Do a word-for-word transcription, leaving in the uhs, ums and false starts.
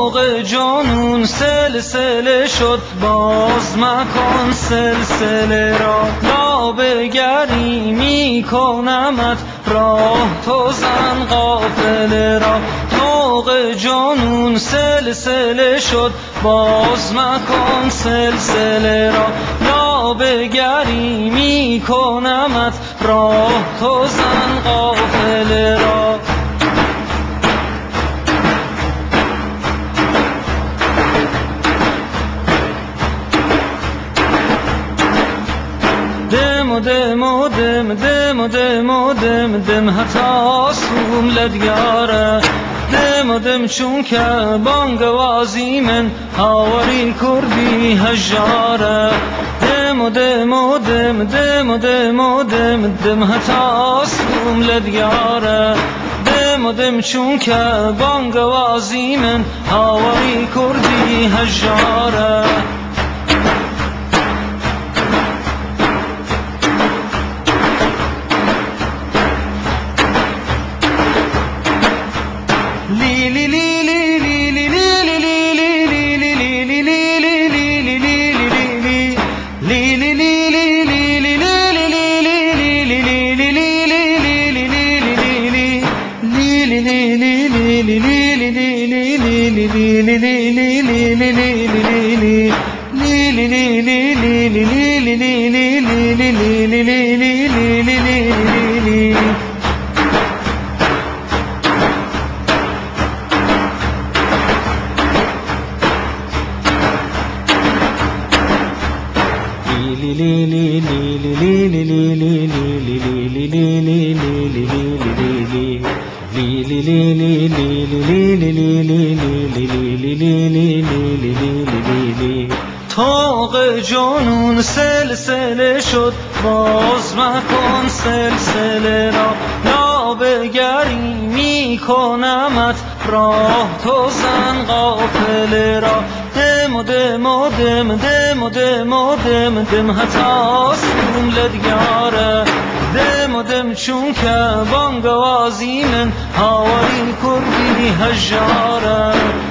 طاق جانون سلسله شد باز مکن سلسله را، لابگری می کنمت راه تو زن قافله را. طاق جانون سلسله شد باز مکن سلسله را، لابگری می کنمت راه تو زن قافله را. دم دم دم دم دم دم دم هتا سوم لدیاره، دم دم چون که بانگوازی من هاوری کردی هجاره. دم دم دم دم دم دم دم هتا سوم لدیاره، دم دم چون که بانگوازی من هاوری کردی هجاره. طاق جانون سلسله شد باز مکن سلسله را، لابگری می کنمت راه تو زن قافله را. دم دم دم دم دم دم دم هتا سوم لدیاره، دم دم چون که بانگوازی من هاوری کردی هجاره.